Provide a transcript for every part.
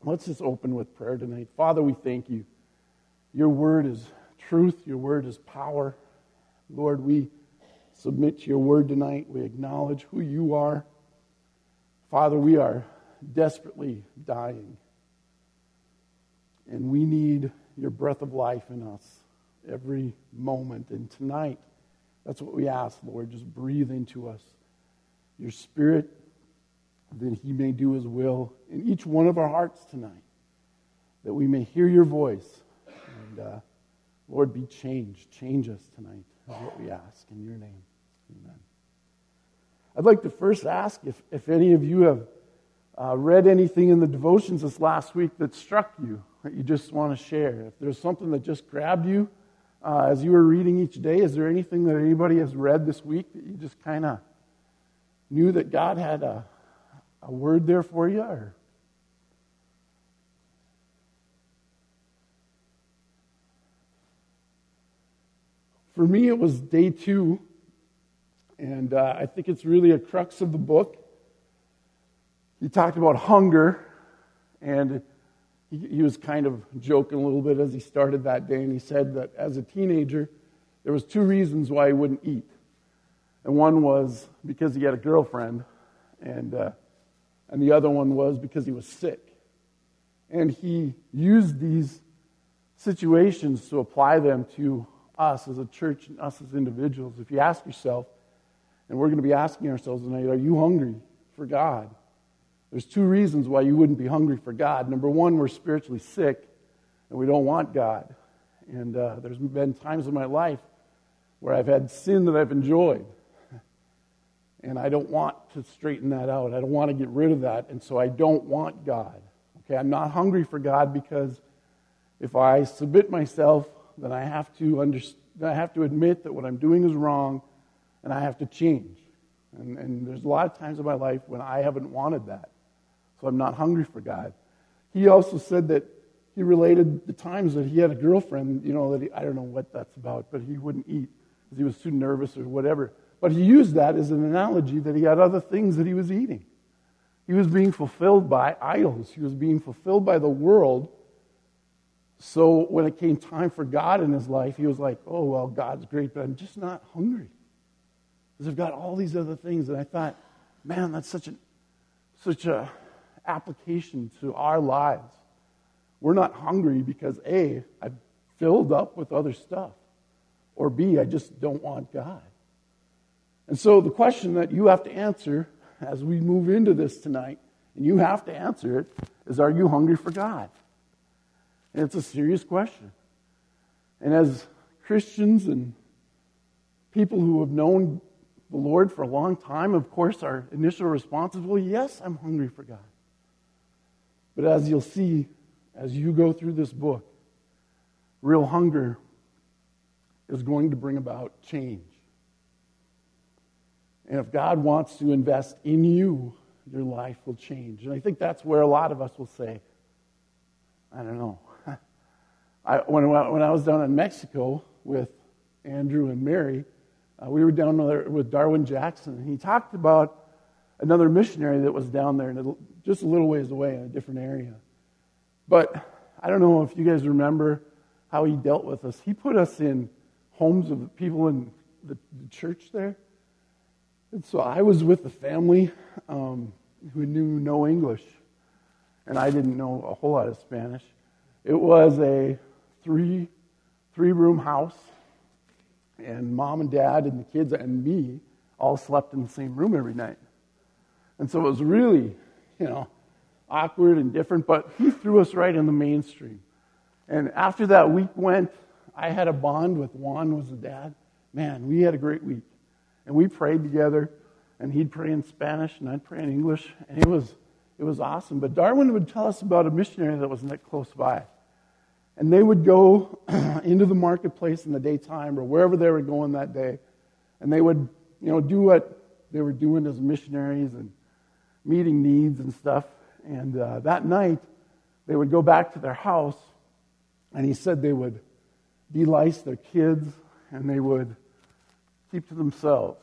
Let's just open with prayer tonight. Father, we thank you. Your word is truth. Your word is power. Lord, we submit to your word tonight. We acknowledge who you are. Father, we are desperately dying. And we need your breath of life in us every moment. And tonight, that's what we ask, Lord. Just breathe into us your Spirit, that he may do his will in each one of our hearts tonight, that we may hear your voice. And Lord, be changed. Change us tonight is what we ask in your name. Amen. I'd like to first ask if any of you have read anything in the devotions this last week that struck you, that you just want to share. If there's something that just grabbed you as you were reading each day, is there anything that anybody has read this week that you just kind of knew that God had a word there for you? Or for me, it was day 2, and I think it's really a crux of the book. He talked about hunger, and he was kind of joking a little bit as he started that day, and he said that as a teenager, there was 2 reasons why he wouldn't eat. And one was because he had a girlfriend, and the other one was because he was sick. And he used these situations to apply them to us as a church and us as individuals. If you ask yourself, and we're going to be asking ourselves tonight, are you hungry for God? There's 2 reasons why you wouldn't be hungry for God. Number 1, we're spiritually sick, and we don't want God. And there's been times in my life where I've had sin that I've enjoyed, and I don't want to straighten that out. I don't want to get rid of that, and so I don't want God. Okay, I'm not hungry for God because if I submit myself, then I have to admit that what I'm doing is wrong, and I have to change. And there's a lot of times in my life when I haven't wanted that. So I'm not hungry for God. He also said that he related the times that he had a girlfriend, that I don't know what that's about, but he wouldn't eat because he was too nervous or whatever. But he used that as an analogy that he had other things that he was eating. He was being fulfilled by idols. He was being fulfilled by the world. So when it came time for God in his life, he was like, oh, well, God's great, but I'm just not hungry. Because I've got all these other things. And I thought, man, that's such a application to our lives. We're not hungry because A, I've filled up with other stuff. Or B, I just don't want God. And so the question that you have to answer as we move into this tonight, and you have to answer it, is are you hungry for God? And it's a serious question. And as Christians and people who have known the Lord for a long time, of course, our initial response is, well, yes, I'm hungry for God. But as you'll see, as you go through this book, real hunger is going to bring about change. And if God wants to invest in you, your life will change. And I think that's where a lot of us will say, I don't know. When I was down in Mexico with Andrew and Mary, we were down there with Darwin Jackson, and he talked about another missionary that was down there just a little ways away in a different area. But I don't know if you guys remember how he dealt with us. He put us in homes of the people in the church there. And so I was with the family who knew no English, and I didn't know a whole lot of Spanish. It was a three-room house, and mom and dad and the kids and me all slept in the same room every night. And so it was really, awkward and different, but he threw us right in the mainstream. And after that week went, I had a bond with Juan, was the dad. Man, we had a great week. And we prayed together, and he'd pray in Spanish, and I'd pray in English, and it was awesome. But Darwin would tell us about a missionary that was close by. And they would go into the marketplace in the daytime or wherever they were going that day, and they would, do what they were doing as missionaries and meeting needs and stuff. And that night, they would go back to their house, and he said they would de-lice their kids, and they would keep to themselves.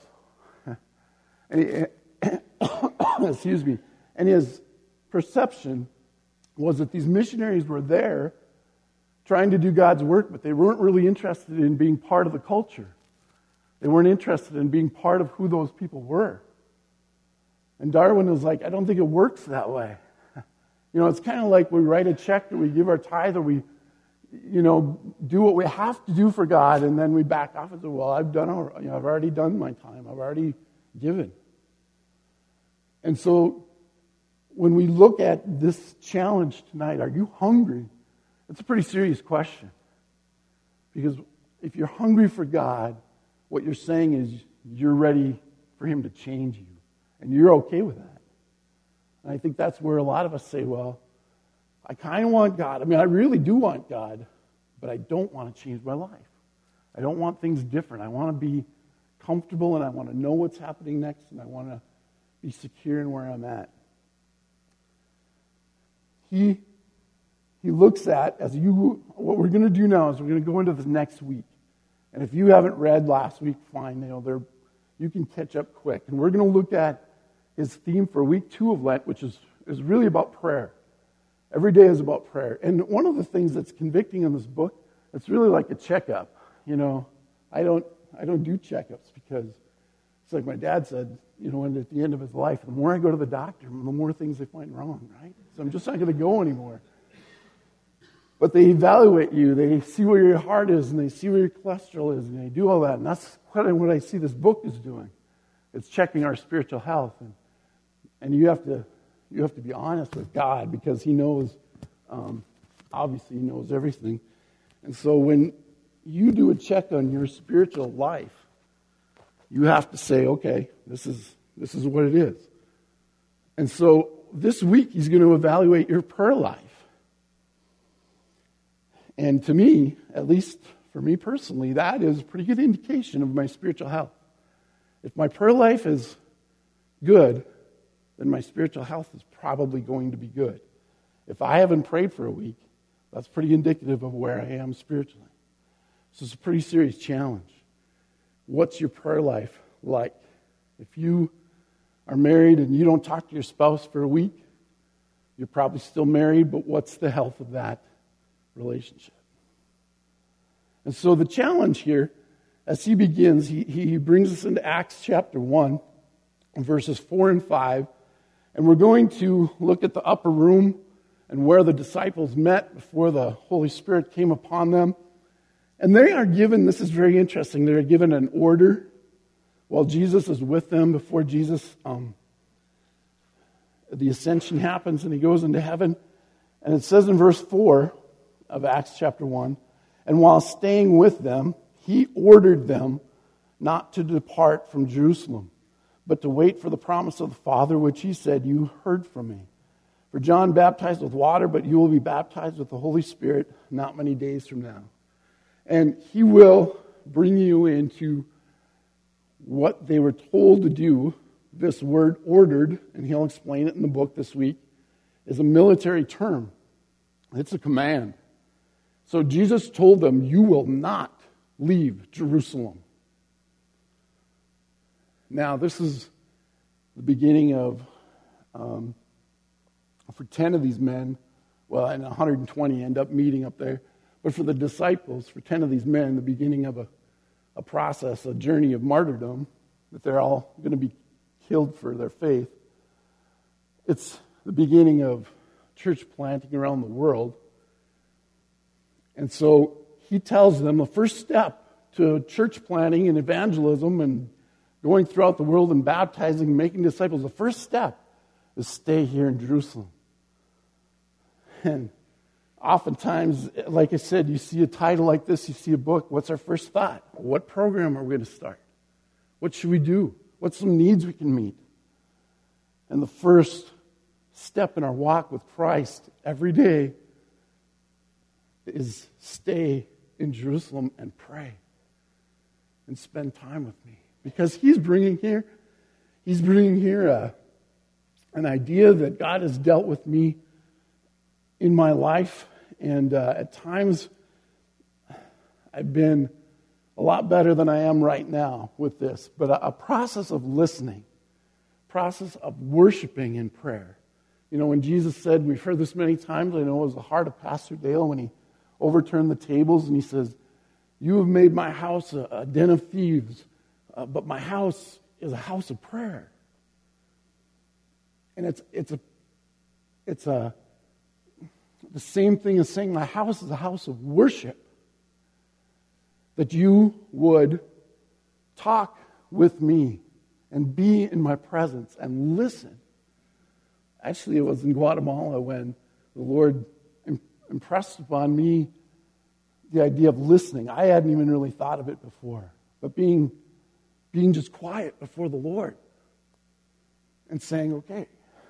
And excuse me. And his perception was that these missionaries were there trying to do God's work, but they weren't really interested in being part of the culture. They weren't interested in being part of who those people were. And Darwin was like, I don't think it works that way. It's kind of like we write a check, or we give our tithe, or we, do what we have to do for God, and then we back off and say, well, I've already done my time. I've already given. And so when we look at this challenge tonight, are you hungry? It's a pretty serious question. Because if you're hungry for God, what you're saying is you're ready for Him to change you. And you're okay with that. And I think that's where a lot of us say, well, I kind of want God. I really do want God, but I don't want to change my life. I don't want things different. I want to be comfortable, and I want to know what's happening next, and I want to be secure in where I'm at. He looks at, what we're going to do now is we're going to go into the next week. And if you haven't read last week, fine, you can catch up quick. And we're going to look at his theme for week 2 of Lent, which is really about prayer. Every day is about prayer. And one of the things that's convicting in this book, it's really like a checkup. I don't do checkups because it's like my dad said, when at the end of his life, the more I go to the doctor, the more things they find wrong, right? So I'm just not going to go anymore. But they evaluate you. They see where your heart is, and they see where your cholesterol is, and they do all that. And that's what I see this book is doing. It's checking our spiritual health. And you have to be honest with God, because He knows, obviously He knows everything. And so when you do a check on your spiritual life, you have to say, okay, this is what it is. And so this week He's going to evaluate your prayer life. And to me, at least for me personally, that is a pretty good indication of my spiritual health. If my prayer life is good, then my spiritual health is probably going to be good. If I haven't prayed for a week, that's pretty indicative of where I am spiritually. So it's a pretty serious challenge. What's your prayer life like? If you are married and you don't talk to your spouse for a week, you're probably still married, but what's the health of that relationship? And so the challenge here, as he begins, he brings us into Acts chapter 1, verses 4 and 5, and we're going to look at the upper room and where the disciples met before the Holy Spirit came upon them. And they are given, this is very interesting, they are given an order while Jesus is with them, before Jesus, the ascension happens and He goes into heaven. And it says in verse 4 of Acts chapter 1, and while staying with them, He ordered them not to depart from Jerusalem, but to wait for the promise of the Father, which He said, you heard from me. For John baptized with water, but you will be baptized with the Holy Spirit not many days from now. And He will bring you into what they were told to do. This word ordered, and He'll explain it in the book this week, is a military term. It's a command. So Jesus told them, you will not leave Jerusalem. Now, this is the beginning of, for 10 of these men, well, and 120 end up meeting up there. But for the disciples, for 10 of these men, the beginning of a process, a journey of martyrdom, that they're all going to be killed for their faith. It's the beginning of church planting around the world. And so He tells them the first step to church planting and evangelism and going throughout the world and baptizing and making disciples, the first step is stay here in Jerusalem. And oftentimes, like I said, you see a title like this, you see a book, what's our first thought? What program are we going to start? What should we do? What's some needs we can meet? And the first step in our walk with Christ every day is stay in Jerusalem and pray and spend time with me. Because He's bringing here an idea that God has dealt with me in my life. And at times, I've been a lot better than I am right now with this. But a process of listening, process of worshiping in prayer, When Jesus said, we've heard this many times, I know it was the heart of Pastor Dale when he overturned the tables and he says, you have made my house a den of thieves, but my house is a house of prayer. And it's the same thing as saying my house is a house of worship. That you would talk with me and be in my presence and listen. Actually, it was in Guatemala when the Lord impressed upon me the idea of listening. I hadn't even really thought of it before. But being just quiet before the Lord and saying, okay,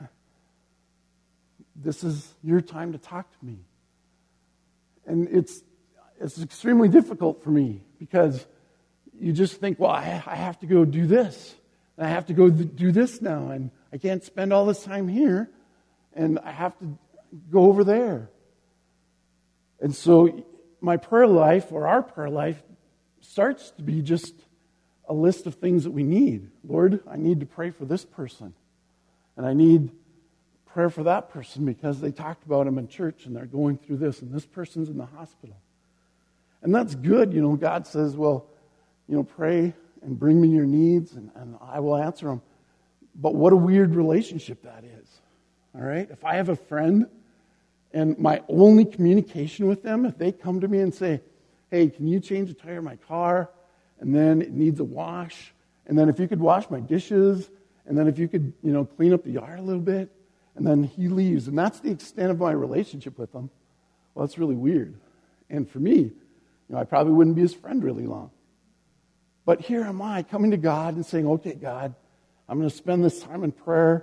this is your time to talk to me. And it's extremely difficult for me because you just think, well, I have to go do this. And I have to go do this now. And I can't spend all this time here. And I have to go over there. And so my prayer life, or our prayer life, starts to be just a list of things that we need. Lord, I need to pray for this person. And I need prayer for that person because they talked about him in church and they're going through this. And this person's in the hospital. And that's good. God says, well, pray and bring me your needs and I will answer them. But what a weird relationship that is. All right? If I have a friend and my only communication with them, if they come to me and say, hey, can you change the tire of my car? And then it needs a wash. And then if you could wash my dishes. And then if you could, clean up the yard a little bit. And then he leaves. And that's the extent of my relationship with them. Well, that's really weird. And for me, I probably wouldn't be his friend really long. But here am I coming to God and saying, okay, God, I'm going to spend this time in prayer.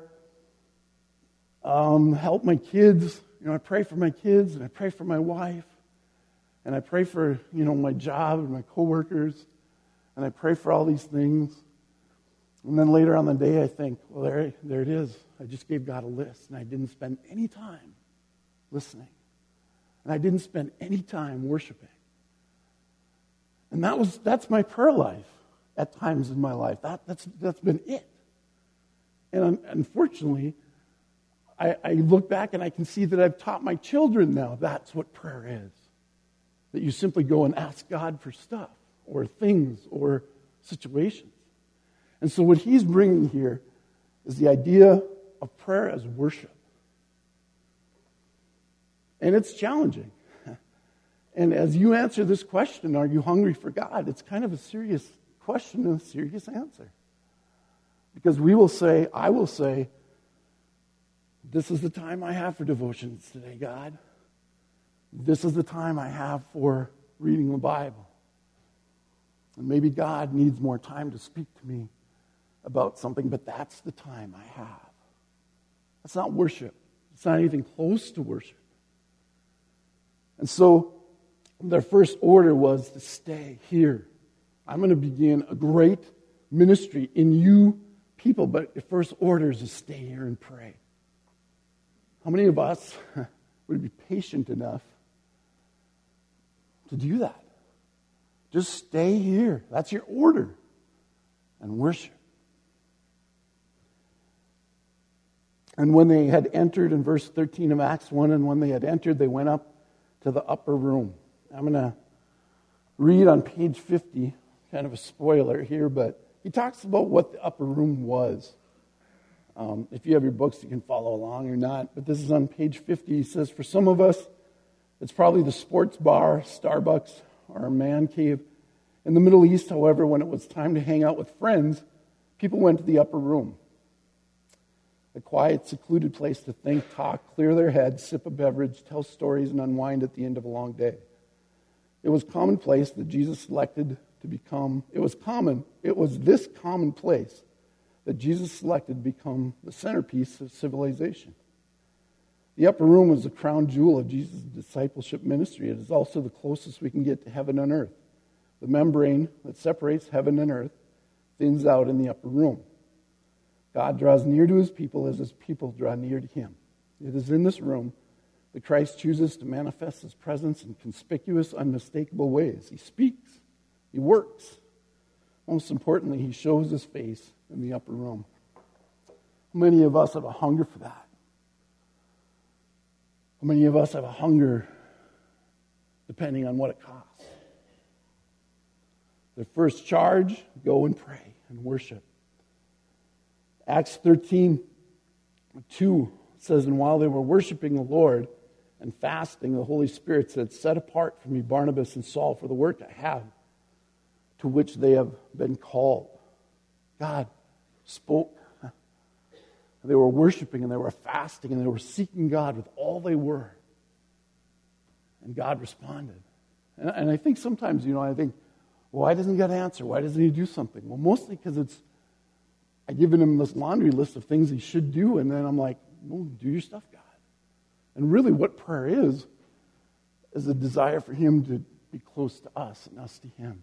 Help my kids. I pray for my kids and I pray for my wife. And I pray for, my job and my coworkers. And I pray for all these things. And then later on the day, I think, well, there it is. I just gave God a list and I didn't spend any time listening. And I didn't spend any time worshiping. And that's my prayer life at times in my life. That's been it. And unfortunately, I look back and I can see that I've taught my children now that's what prayer is. That you simply go and ask God for stuff or things or situations. And so what he's bringing here is the idea of prayer as worship. And it's challenging. And as you answer this question, are you hungry for God? It's kind of a serious question and a serious answer. Because I will say, this is the time I have for devotions today, God. This is the time I have for reading the Bible. And maybe God needs more time to speak to me about something, but that's the time I have. That's not worship. It's not anything close to worship. And so, their first order was to stay here. I'm going to begin a great ministry in you people, but the first order is to stay here and pray. How many of us would be patient enough to do that? Just stay here. That's your order. And worship. And when they had entered, in verse 13 of Acts 1, and when they had entered, they went up to the upper room. I'm going to read on page 50, kind of a spoiler here, but he talks about what the upper room was. If you have your books, you can follow along or not, but this is on page 50. He says, for some of us, it's probably the sports bar, Starbucks, or a man cave. In the Middle East, however, when it was time to hang out with friends, people went to the upper room. A quiet, secluded place to think, talk, clear their heads, sip a beverage, tell stories, and unwind at the end of a long day. It was commonplace that Jesus selected to become, it was this commonplace that Jesus selected to become the centerpiece of civilization. The upper room was the crown jewel of Jesus' discipleship ministry. It is also the closest we can get to heaven and earth. The membrane that separates heaven and earth thins out in the upper room. God draws near to his people as his people draw near to him. It is in this room that Christ chooses to manifest his presence in conspicuous, unmistakable ways. He speaks. He works. Most importantly, he shows his face in the upper room. Many of us have a hunger for that. How many of us have a hunger depending on what it costs? The first charge, go and pray and worship. Acts 13:2 says, and while they were worshiping the Lord and fasting, the Holy Spirit said, set apart for me Barnabas and Saul for the work I have, to which they have been called. God spoke. They were worshiping and they were fasting and they were seeking God with all they were. And God responded. And I think sometimes, I think, why doesn't God answer? Why doesn't he do something? Well, mostly because I've given him this laundry list of things he should do, and then I'm like, well, do your stuff, God. And really what prayer is a desire for him to be close to us and us to him.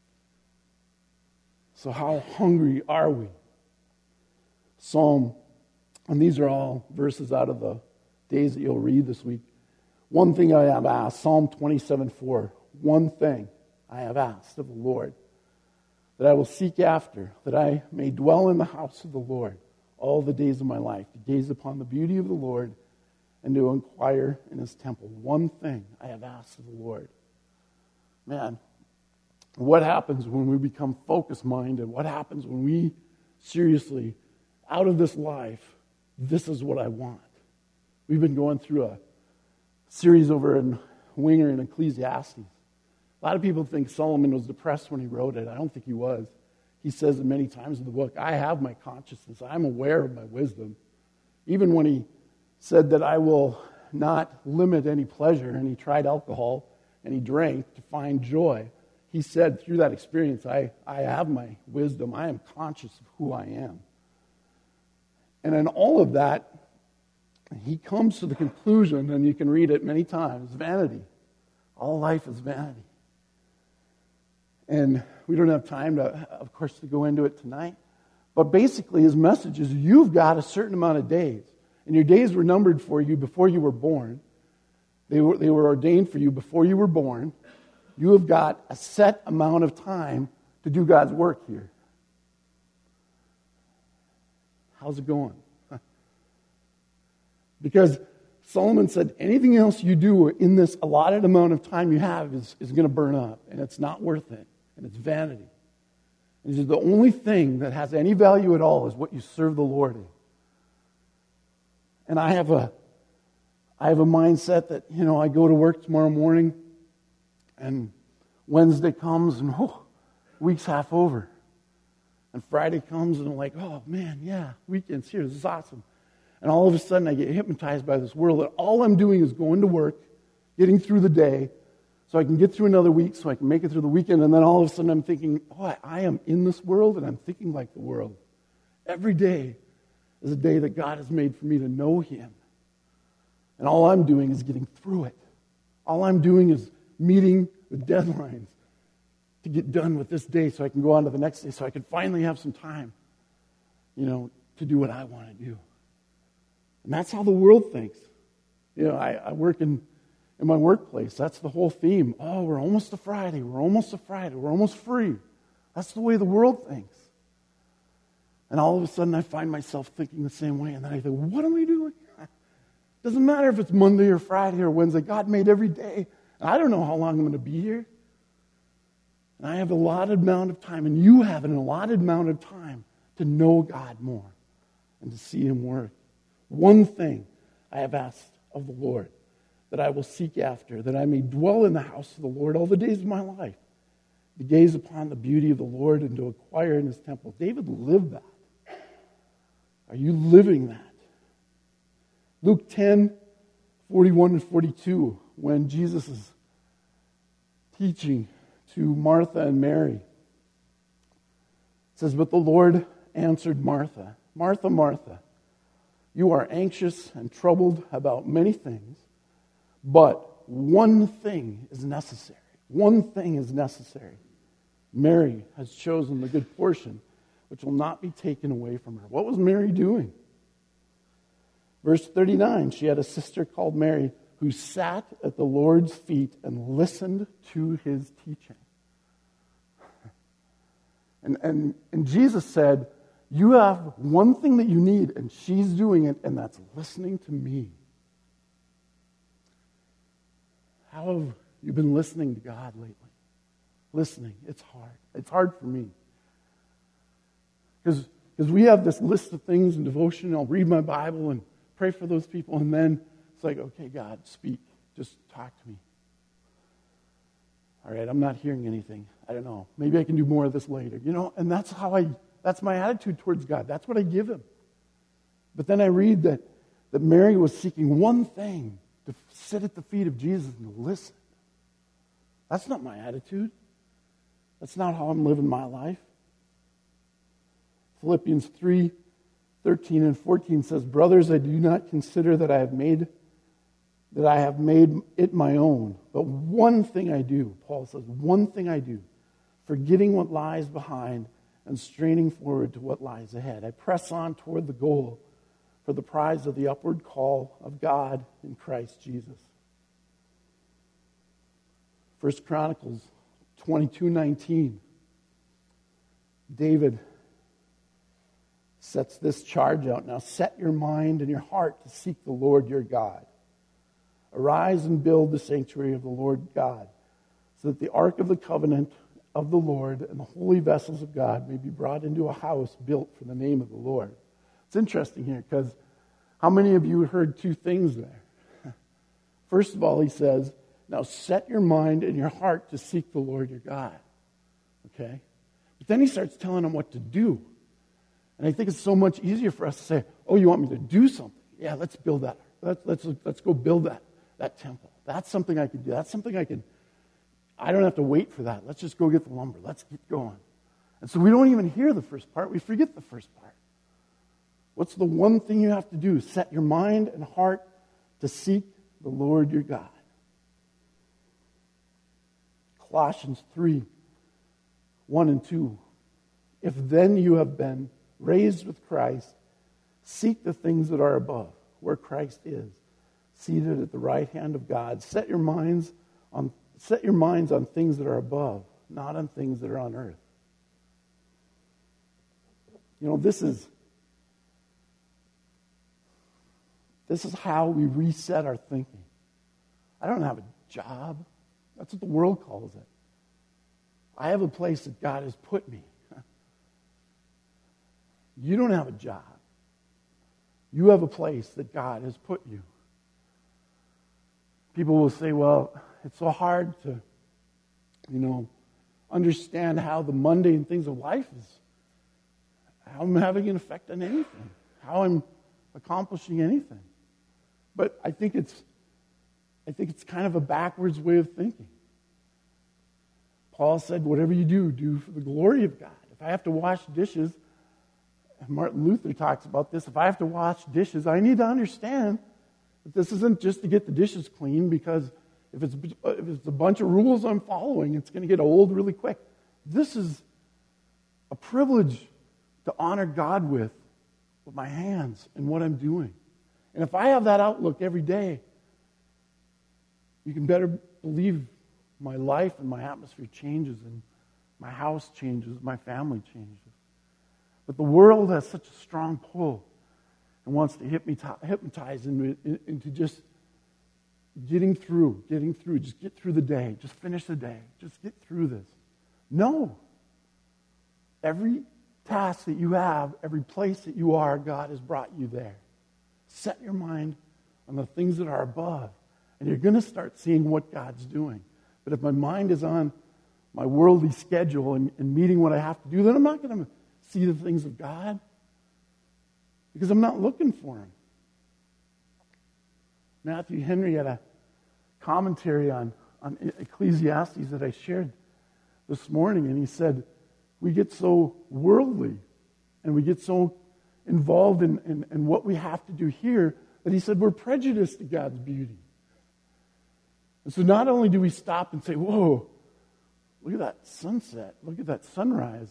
So how hungry are we? And these are all verses out of the days that you'll read this week. One thing I have asked, Psalm 27:4. One thing I have asked of the Lord, that I will seek after, that I may dwell in the house of the Lord all the days of my life, to gaze upon the beauty of the Lord and to inquire in his temple. One thing I have asked of the Lord. Man, what happens when we become focus-minded? What happens when we seriously, out of this life, this is what I want? We've been going through a series over in Winger in Ecclesiastes. A lot of people think Solomon was depressed when he wrote it. I don't think he was. He says it many times in the book, I have my consciousness. I'm aware of my wisdom. Even when he said that I will not limit any pleasure, and he tried alcohol, and he drank to find joy, he said through that experience, I have my wisdom. I am conscious of who I am. And in all of that, he comes to the conclusion, and you can read it many times, vanity. All life is vanity. And we don't have time, of course, to go into it tonight. But basically, his message is you've got a certain amount of days. And your days were numbered for you before you were born. They were ordained for you before you were born. You have got a set amount of time to do God's work here. How's it going? Because Solomon said anything else you do in this allotted amount of time you have is going to burn up, and it's not worth it, and it's vanity. And he said the only thing that has any value at all is what you serve the Lord in. And I have a mindset that, I go to work tomorrow morning, and Wednesday comes, and week's half over. And Friday comes, and I'm like, oh man, yeah, weekend's here, this is awesome. And all of a sudden I get hypnotized by this world, and all I'm doing is going to work, getting through the day, so I can get through another week, so I can make it through the weekend, and then all of a sudden I'm thinking, I am in this world, and I'm thinking like the world. Every day is a day that God has made for me to know him. And all I'm doing is getting through it. All I'm doing is meeting the deadlines to get done with this day so I can go on to the next day, so I can finally have some time, to do what I want to do. And that's how the world thinks. I work in my workplace. That's the whole theme. Oh, we're almost to Friday. We're almost to Friday. We're almost free. That's the way the world thinks. And all of a sudden I find myself thinking the same way. And then I think, what am I doing? Doesn't matter if it's Monday or Friday or Wednesday. God made every day. And I don't know how long I'm going to be here. And I have an allotted amount of time, and you have an allotted amount of time to know God more and to see him work. One thing I have asked of the Lord, that I will seek after, that I may dwell in the house of the Lord all the days of my life, to gaze upon the beauty of the Lord and to acquire in his temple. David lived that. Are you living that? Luke 10:41 and 42, when Jesus is teaching to Martha and Mary, it says, but the Lord answered Martha, Martha, Martha, you are anxious and troubled about many things, but one thing is necessary. One thing is necessary. Mary has chosen the good portion, which will not be taken away from her. What was Mary doing? Verse 39, she had a sister called Mary who sat at the Lord's feet and listened to his teaching. And Jesus said, you have one thing that you need, and she's doing it, and that's listening to me. how have you been listening to God lately? Listening, it's hard. It's hard for me. Because we have this list of things in devotion. I'll read my Bible and pray for those people, and then it's like, okay, God, speak. Just talk to me. All right, I'm not hearing anything. I don't know. Maybe I can do more of this later. And that's my attitude towards God. That's what I give him. But then I read that Mary was seeking one thing, to sit at the feet of Jesus and to listen. That's not my attitude. That's not how I'm living my life. Philippians 3:13 and 14 says, "Brothers, I do not consider that I have made it my own. But one thing I do," Paul says, "one thing I do, forgetting what lies behind and straining forward to what lies ahead. I press on toward the goal for the prize of the upward call of God in Christ Jesus." 1 Chronicles 22:19. David sets this charge out. "Now set your mind and your heart to seek the Lord your God. Arise and build the sanctuary of the Lord God, so that the ark of the covenant of the Lord and the holy vessels of God may be brought into a house built for the name of the Lord." It's interesting here because how many of you heard two things there? First of all, he says, "Now set your mind and your heart to seek the Lord your God." Okay? But then he starts telling them what to do. And I think it's so much easier for us to say, "Oh, you want me to do something? Yeah, let's build that. Let's go build that temple. That's something I can do. That's something I don't have to wait for that. Let's just go get the lumber. Let's get going." And so we don't even hear the first part. We forget the first part. What's the one thing you have to do? Set your mind and heart to seek the Lord your God. Colossians 3:1 and 2. "If then you have been raised with Christ, seek the things that are above, where Christ is, seated at the right hand of God. Set your minds on things that are above, not on things that are on earth." This is how we reset our thinking. I don't have a job. That's what the world calls it. I have a place that God has put me. You don't have a job. You have a place that God has put you. People will say, "Well, it's so hard to, understand how the mundane things of life is, how I'm having an effect on anything, how I'm accomplishing anything." But I think it's kind of a backwards way of thinking. Paul said, "Whatever you do, do for the glory of God." If I have to wash dishes, and Martin Luther talks about this, if I have to wash dishes, I need to understand that this isn't just to get the dishes clean, because if it's a bunch of rules I'm following, it's going to get old really quick. This is a privilege to honor God with my hands and what I'm doing. And if I have that outlook every day, you can better believe my life and my atmosphere changes, and my house changes, my family changes. But the world has such a strong pull and wants to hypnotize into just getting through, just get through the day, just finish the day, just get through this. No. Every task that you have, every place that you are, God has brought you there. Set your mind on the things that are above, and you're going to start seeing what God's doing. But if my mind is on my worldly schedule and meeting what I have to do, then I'm not going to see the things of God, because I'm not looking for them. Matthew Henry had a commentary on Ecclesiastes that I shared this morning, and he said, we get so worldly and we get so involved in what we have to do here that he said we're prejudiced to God's beauty. And so not only do we stop and say, "Whoa, look at that sunset, look at that sunrise,"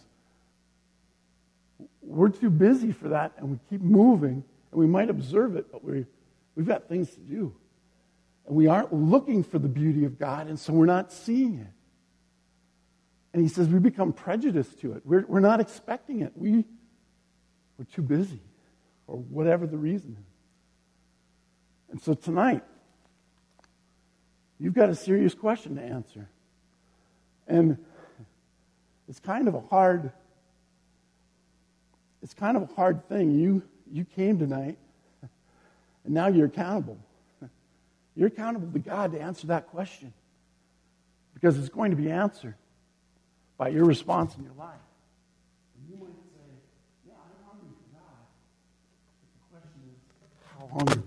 we're too busy for that, and we keep moving, and we might observe it, but we've got things to do. And we aren't looking for the beauty of God, and so we're not seeing it. And he says we become prejudiced to it. We're not expecting it. We're too busy, or whatever the reason is. And so tonight, you've got a serious question to answer. And it's kind of a hard thing. You came tonight, and now you're accountable. You're accountable to God to answer that question, because it's going to be answered by your response in your life. And you might say, yeah, I'm hungry for God. But the question is, how hungry?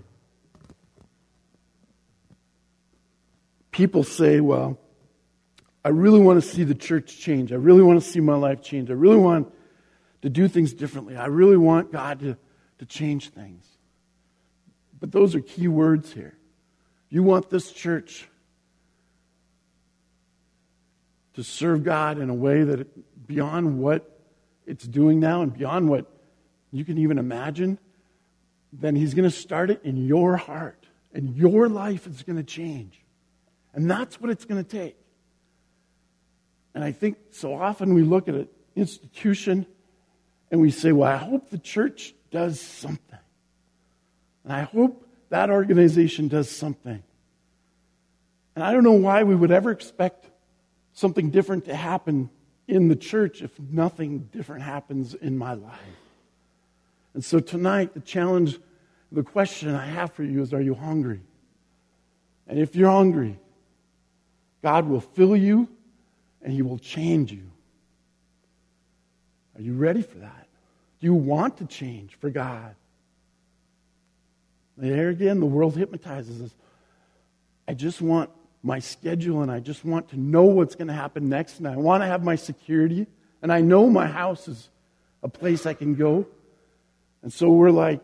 People say, well, I really want to see the church change. I really want to see my life change. I really want to do things differently. I really want God to change things. But those are key words here. You want this church to serve God in a way that beyond what it's doing now and beyond what you can even imagine, then He's going to start it in your heart. And your life is going to change. And that's what it's going to take. And I think so often we look at an institution and we say, well, I hope the church does something. And I hope that organization does something. And I don't know why we would ever expect something different to happen in the church if nothing different happens in my life. And so tonight, the challenge, the question I have for you is, are you hungry? And if you're hungry, God will fill you and He will change you. Are you ready for that? Do you want to change for God? There again, the world hypnotizes us. I just want my schedule, and I just want to know what's going to happen next, and I want to have my security, and I know my house is a place I can go. And so we're like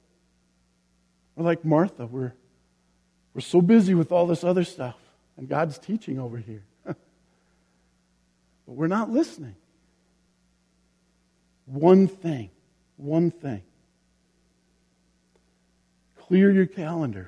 Martha. We're so busy with all this other stuff, and God's teaching over here. But we're not listening. One thing. Clear your calendar.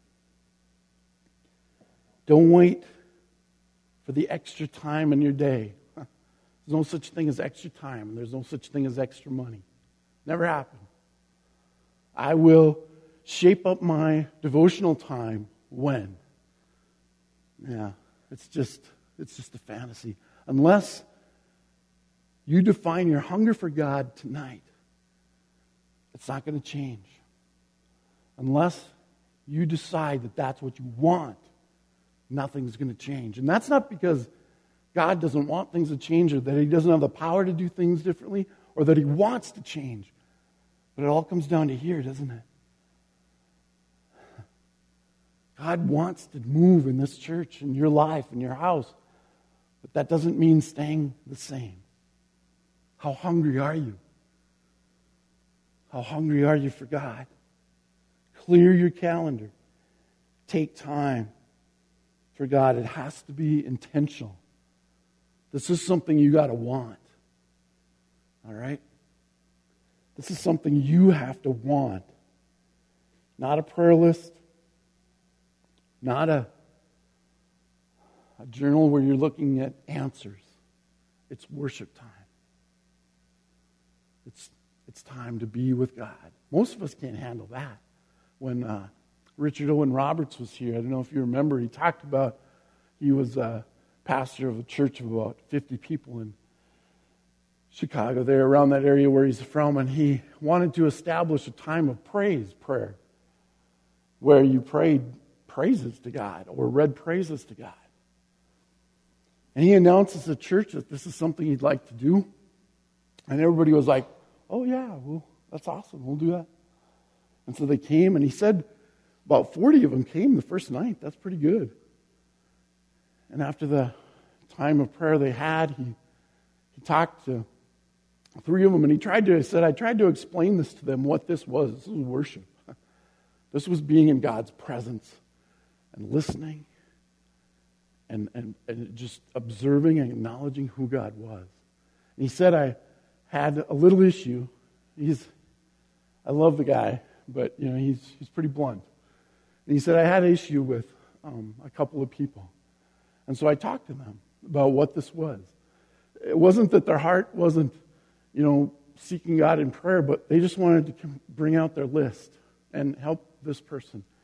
Don't wait for the extra time in your day. There's no such thing as extra time, and there's no such thing as extra money. Never happened. I will shape up my devotional time when. Yeah, it's just a fantasy. Unless you define your hunger for God tonight, it's not going to change. Unless you decide that that's what you want, nothing's going to change. And that's not because God doesn't want things to change, or that He doesn't have the power to do things differently, or that He wants to change. But it all comes down to here, doesn't it? God wants to move in this church, in your life, in your house. But that doesn't mean staying the same. How hungry are you? How hungry are you for God? Clear your calendar. Take time for God. It has to be intentional. This is something you got to want. All right? This is something you have to want. Not a prayer list. Not a journal where you're looking at answers. It's worship time. It's time to be with God. Most of us can't handle that. When Richard Owen Roberts was here, I don't know if you remember, he talked about, he was a pastor of a church of about 50 people in Chicago, there around that area where he's from, and he wanted to establish a time of prayer, where you prayed praises to God or read praises to God. And he announces to the church that this is something he'd like to do. And everybody was like, oh yeah, well, that's awesome, we'll do that. And so they came, and he said about 40 of them came the first night. That's pretty good. And after the time of prayer they had, he talked to 3 of them, and I tried to explain this to them, what this was. This was worship. This was being in God's presence and listening and just observing and acknowledging who God was. And he said, I had a little issue. I love the guy, but he's pretty blunt. And he said, I had an issue with a couple of people. And so I talked to them about what this was. It wasn't that their heart wasn't, seeking God in prayer, but they just wanted to bring out their list and help this person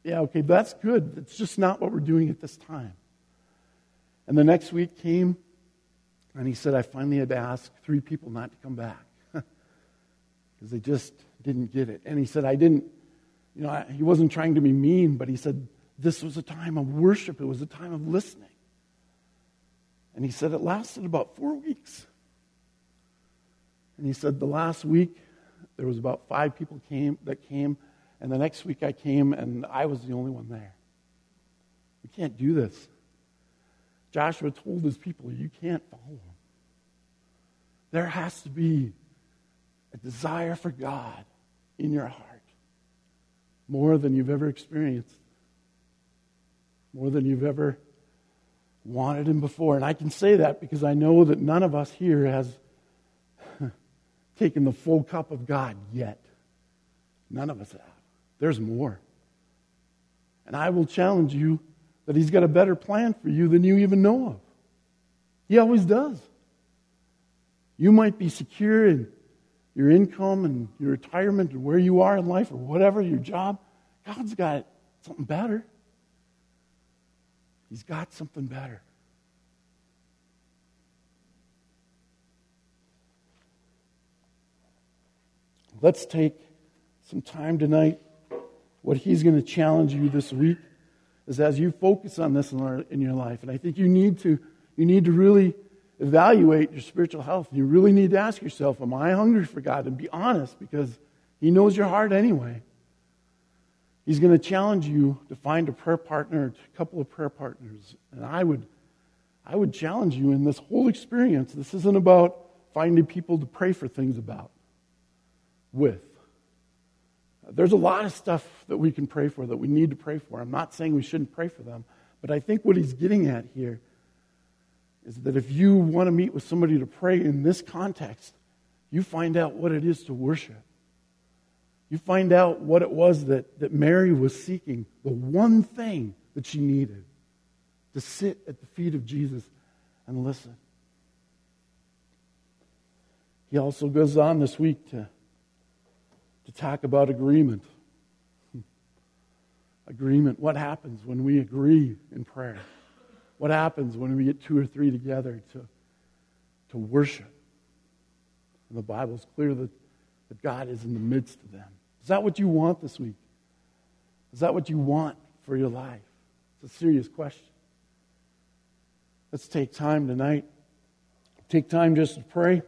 yeah, okay, that's good. It's just not what we're doing at this time. And the next week came, and he said, I finally had to ask 3 people not to come back because they just didn't get it. And he said, he wasn't trying to be mean, but he said, this was a time of worship. It was a time of listening. And he said it lasted about 4 weeks. And he said the last week, there was about 5 people that came, and the next week I came, and I was the only one there. We can't do this. Joshua told his people, you can't follow him. There has to be a desire for God in your heart, more than you've ever experienced, more than you've ever wanted him before. And I can say that because I know that none of us here has taken the full cup of God yet. None of us have. There's more. And I will challenge you that he's got a better plan for you than you even know of. He always does. You might be secure in your income and your retirement and where you are in life or whatever, your job. God's got something better. He's got something better. Let's take some time tonight. What he's going to challenge you this week is as you focus on this in your life. And I think you need to really evaluate your spiritual health. You really need to ask yourself, am I hungry for God? And be honest, because he knows your heart anyway. He's going to challenge you to find a prayer partner, a couple of prayer partners. And I would challenge you in this whole experience. This isn't about finding people to pray for things with. There's a lot of stuff that we can pray for, that we need to pray for. I'm not saying we shouldn't pray for them, but I think what he's getting at here is that if you want to meet with somebody to pray in this context, you find out what it is to worship. You find out what it was that Mary was seeking, the one thing that she needed, to sit at the feet of Jesus and listen. He also goes on this week to talk about agreement. Agreement. What happens when we agree in prayer? What happens when we get 2 or 3 together to worship? And the Bible's clear that God is in the midst of them. Is that what you want this week? Is that what you want for your life? It's a serious question. Let's take time tonight. Take time just to pray.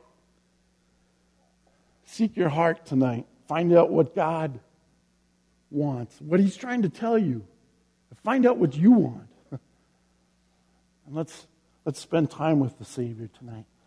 Seek your heart tonight. Find out what God wants, what he's trying to tell you. Find out what you want. And let's spend time with the Savior tonight.